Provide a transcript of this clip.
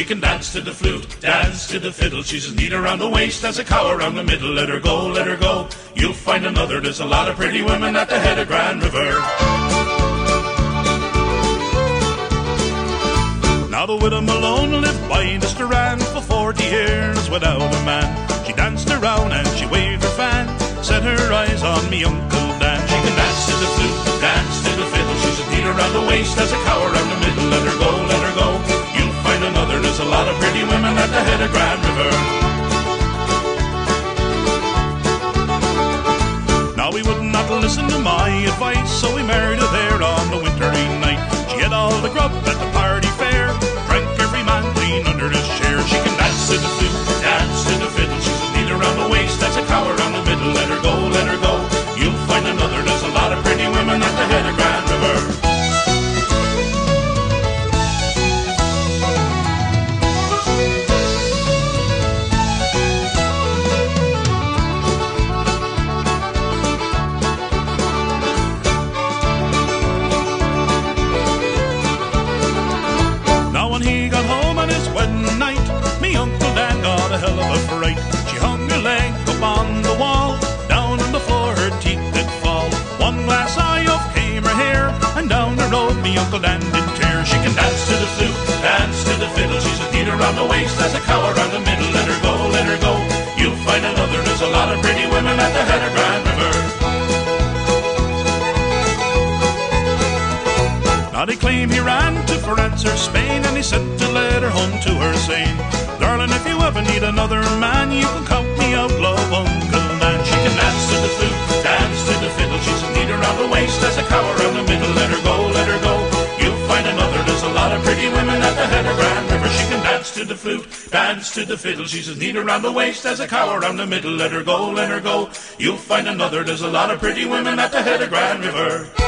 can dance to the flute, dance to the fiddle. She's as neat around the waist as a cow around the middle. Let her go, let her go. You'll find another. There's a lot of pretty women at the head of Grand River. Now the widow Malone lived by the Strand for 40 years without a man. She danced around and she waved her fan, set her eyes on me Uncle Dan. She can dance to the flute, dance to the fiddle. She's as neat around the waist as a cow around the middle. Let her go, let her go. You'll find another. There's a lot of pretty women at the head of Grand River. Now we would not listen to my advice, so we married her there on the wintry night. She had all the grub at the party fair, drank every man clean under his share. She can dance to the flute, dance to the fiddle. She's as neat around the waist as a cow around the middle. Let her go, let her go. You'll find another. There's a lot of pretty women at the head of Grand River. Hell of a fright. She hung her leg up on the wall, down on the floor her teeth did fall. One glass eye off came her hair, and down the road me Uncle Dan did tear. She can dance to the flute, dance to the fiddle. She's as neat around the waist as a cow around the middle. Let her go, let her go. You'll find another. There's a lot of pretty women at the head of Grand River. Now they claim he ran to France or Spain, and he sent a letter home to her saying, darling, if you ever need another man, you can count me out, love Uncle Dan. She can dance to the flute, dance to the fiddle. She's as neat around the waist as a cow around the middle. Let her go, let her go. You'll find another. There's a lot of pretty women at the head of Grand River. She can dance to the flute, dance to the fiddle. She's as neat around the waist as a cow around the middle. Let her go, let her go. You'll find another. There's a lot of pretty women at the head of Grand River.